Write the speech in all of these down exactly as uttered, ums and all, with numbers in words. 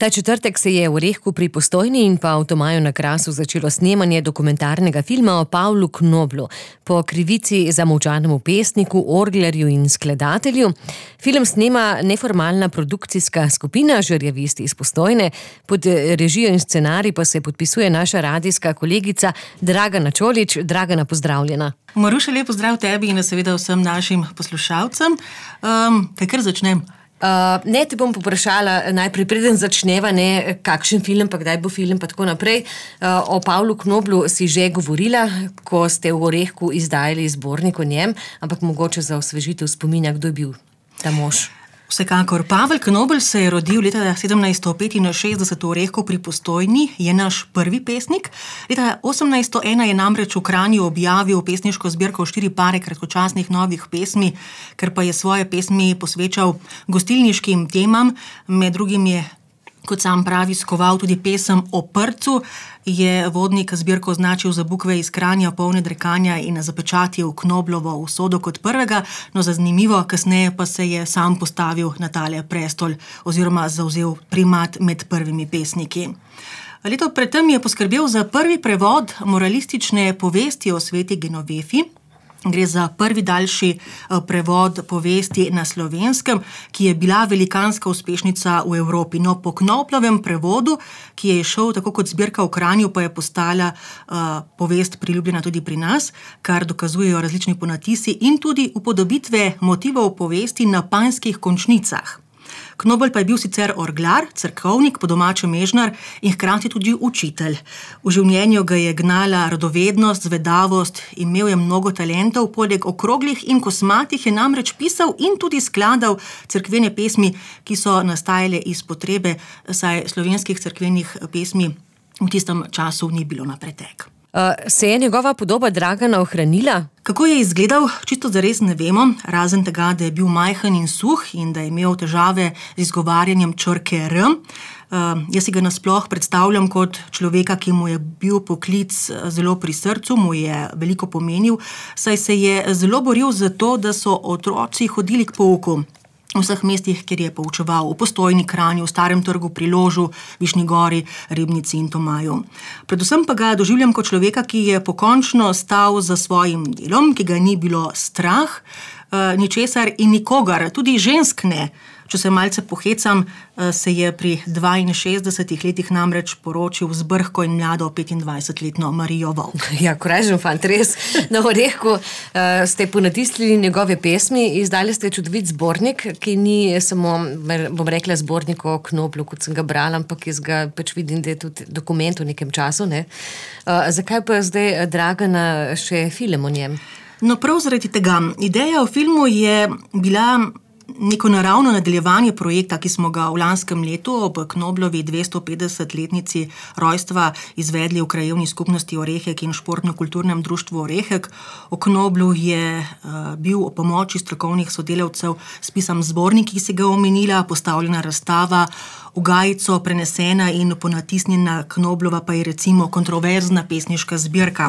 Ta četrtek se je v Orehku pri Postojni in pa v Tomaju na Krasu začelo snemanje dokumentarnega filma o Pavlu Knoblu, po krivici zamolčanemu pesniku, orglarju in skladatelju. Film snema neformalna produkcijska skupina Žerjavisti iz Postojne, pod režijo in scenarij pa se podpisuje naša radijska kolegica Dragana Čolić. Dragana, pozdravljena. Maruša, lep pozdrav tebi in seveda vsem našim poslušalcem. Um, kaj kar začnem? Uh, ne, te bom poprašala najprej, preden začneva, ne, kakšen film, pa kdaj bo film, pa tako naprej. Uh, o Pavlu Knoblu si že govorila, ko ste v Orehku izdajali zbornik o njem, ampak mogoče za osvežitev spominja, kdo je bil ta mož. Vsekakor. Pavel Knobel se je rodil leta sedemnajststo petinšestdeset v Orehku pri Postojni, je naš prvi pesnik. Leta osemnajststo ena je namreč v Kranju objavil pesniško zbirko Štiri pare kratkočasnih novih pesmi, ker pa je svoje pesmi posvečal gostilniškim temam, med drugim je, kot sam pravi, skoval tudi pesem o Prcu, je vodnik zbirko označil za bukve iz Kranja, polne drekanja in zapečatil Knoblovo usodo kot prvega, no zanimivo, kasneje pa se je sam postavil na tale prestol oziroma zavzel primat med prvimi pesniki. Leto predtem je poskrbel za prvi prevod moralistične povesti o sveti Genovefi. Gre za prvi daljši prevod povesti na slovenskem, ki je bila velikanska uspešnica v Evropi. No, po Knoblovem prevodu, ki je šel tako kot zbirka v Kranju, pa je postala uh, povest priljubljena tudi pri nas, kar dokazujejo različni ponatisi in tudi upodobitve motivov povesti na panjskih končnicah. Knobel pa je bil sicer orglar, cerkovnik, po domače mežnar in hkrati tudi učitelj. V življenju ga je gnala radovednost, zvedavost, imel je mnogo talentov, poleg okroglih in kosmatih je namreč pisal in tudi skladal cerkvene pesmi, ki so nastajale iz potrebe, saj slovenskih cerkvenih pesmi v tistem času ni bilo na pretek. Uh, se je njegova podoba Dragana ohranila? Kako je izgledal, čisto zares ne vemo, razen tega, da je bil majhen in suh in da je imel težave z izgovarjanjem črke R. Uh, jaz si ga nasploh predstavljam kot človeka, ki mu je bil poklic zelo pri srcu, mu je veliko pomenil, saj se je zelo boril za to, da so otroci hodili k pouku. V vseh mestih, kjer je poučeval, v Postojni, Kranju, v Starem trgu, pri Ložu, Višnji gori, Ribnici in Tomaju. Predvsem pa ga doživljam kot človeka, ki je pokončno stal za svojim delom, ki ga ni bilo strah, ničesar in nikogar, tudi žensk ne. Če se malce pohecam, se je pri dvainšestdesetih letih namreč poročil z brhko in mlado petindvajsetletno Marijo Vovk. Ja, koražen fant, res. Na Orehku uh, ste ponatisnili njegove pesmi, izdali ste čudovit zbornik, ki ni samo, bom rekla, zbornik o Knoblu, kot sem ga brala, ampak jaz ga pač vidim, da je tudi dokument v nekem času. Ne? Uh, zakaj pa zdaj, Dragana, še film o njem? No, prav zaradi tega. Ideja o filmu je bila neko naravno nadaljevanje projekta, ki smo ga v lanskem letu ob Knoblovi dvestopetdesetletnici rojstva izvedli v krajevni skupnosti Orehek in športno-kulturnem društvu Orehek. O Knoblu je uh, bil o pomoči strokovnih sodelavcev spisan zbornik, ki si ga omenila, postavljena razstava, v Gajico prenesena in ponatisnjena Knoblova pa je recimo kontroverzna pesniška zbirka.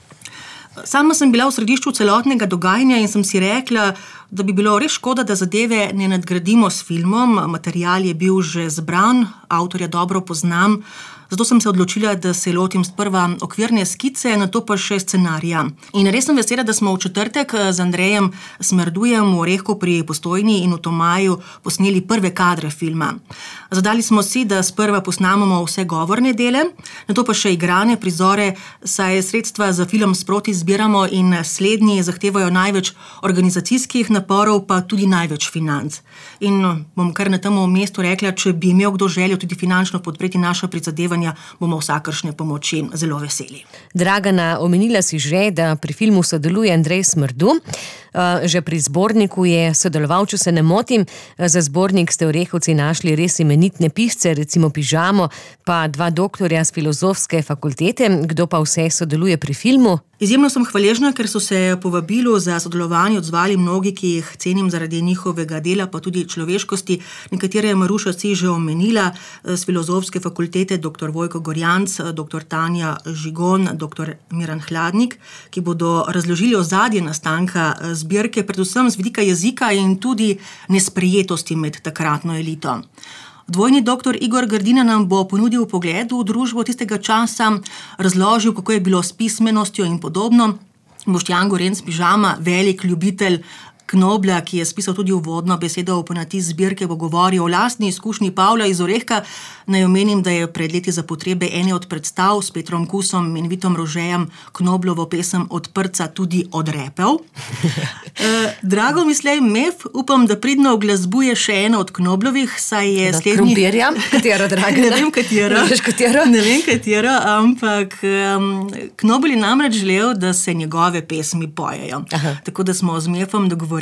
Sama sem bila v središču celotnega dogajanja in sem si rekla, da bi bilo res škoda, da zadeve ne nadgradimo s filmom. Material je bil že zbran, avtorja dobro poznam, zato sem se odločila, da se lotim sprva okvirne skice, nato pa še scenarija. In res sem vesela, da smo v četrtek z Andrejem Smerdujem v Orehku pri Postojni in v Tomaju posneli prve kadre filma. Zadali smo si, da sprva posnamemo vse govorne dele, nato pa še igrane prizore, saj sredstva za film sproti zbiramo in slednji zahtevajo največ organizacijskih naporov, pa tudi največ financ. In bom kar na tem mestu rekla, če bi imel kdo željo tudi finančno podpreti naša prizadevanja, bomo vsakršne pomoči zelo veseli. Dragana, omenila si že, da pri filmu sodeluje Andrej Smerdu. Že pri zborniku je sodeloval, če se ne motim. Za zbornik ste v Orehovci našli res imenitne pisce, recimo Pižamo, pa dva doktorja z filozofske fakultete. Kdo pa vse sodeluje pri filmu? Izjemno sem hvaležna, ker so se povabilu za sodelovanje odzvali mnogi, ki jih cenim zaradi njihovega dela, pa tudi človeškosti. Nekatere je Maruša si že omenila, z filozofske fakultete doktor Vojko Gorjanc, doktor Tanja Žigon, doktor Miran Hladnik, ki bodo razložili ozadje nastanka zbirke, predvsem z vidika jezika in tudi nesprejetosti med takratno elito. Dvojni doktor Igor Grdina nam bo ponudil pogled v družbo tistega časa, razložil, kako je bilo s pismenostjo in podobno. Boštjan Gorenc Pižama, velik ljubitelj Knoblja, ki je spisal tudi uvodno besedo v ponatis zbirke, bo govoril o lastni izkušnji Pavla iz Orehka. Naj omenim, da je pred leti za potrebe ene od predstav s Petrom Kusom in Vitom Rožejem Knoblovo pesem Od prca tudi odrepel. e, Drago Mislej Mef, upam, da pridno oglasbuje še eno od Knoblovih, saj je slednji... Krompirja? Katero, draga? Ne vem, katero. Ne veš, katero? Ne vem, katero, ampak um, Knobel je namreč želel, da se njegove pesmi pojejo. Aha. Tako da smo z Mefom dogovorili,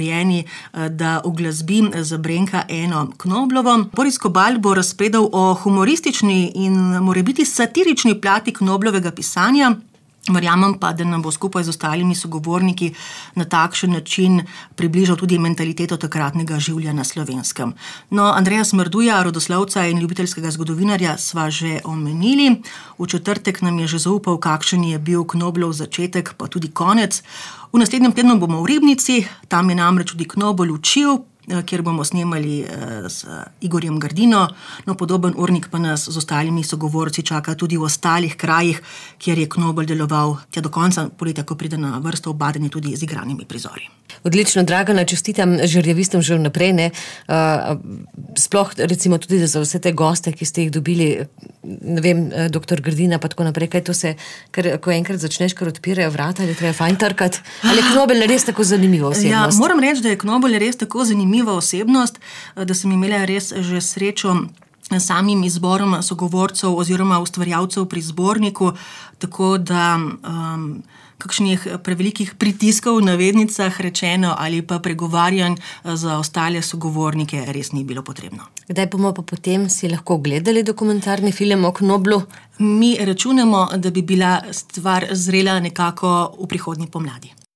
da uglasbim za Brenka eno Knoblovo. Boris Kobal bo razpredal o humoristični in morebiti satirični plati Knoblovega pisanja. Verjamem pa, da nam bo skupaj z ostalimi sogovorniki na takšen način približal tudi mentaliteto takratnega življenja na Slovenskem. No, Andreja Smrduja, rodoslovca in ljubiteljskega zgodovinarja, sva že omenili. V četrtek nam je že zaupal, kakšen je bil Knoblov začetek, pa tudi konec. V naslednjem tednu bomo v Ribnici, tam je namreč tudi Knobel učil, kjer bomo snemali s Igorjem Grdino. No, podoben urnik pa nas z ostalimi sogovorci čaka tudi v ostalih krajih, kjer je Knobel deloval tja do konca poletja, ko pride na vrsto obaden tudi z igranimi prizori. Odlično, Dragana, čestitam žerjavistom že vnaprej, ne? Uh, sploh recimo tudi za vse te goste, ki ste jih dobili, ne vem, doktor Grdina pa tako naprej, kaj to se, ker ko enkrat začneš, kar odpirajo vrata, ali treba fajn trkati, ali je Knobel res tako zanimiva osebnost? Ja, moram reči, da je Knobel res tako zanimiva osebnost, da sem imela res že srečo samim izborom sogovorcev oziroma ustvarjalcev pri zborniku, tako da um, kakšnih prevelikih pritiskov v navednicah rečeno ali pa pregovarjanj za ostale sogovornike res ni bilo potrebno. Kdaj bomo pa potem si lahko gledali dokumentarni film o Knoblu? Mi računamo, da bi bila stvar zrela nekako v prihodnji pomladi.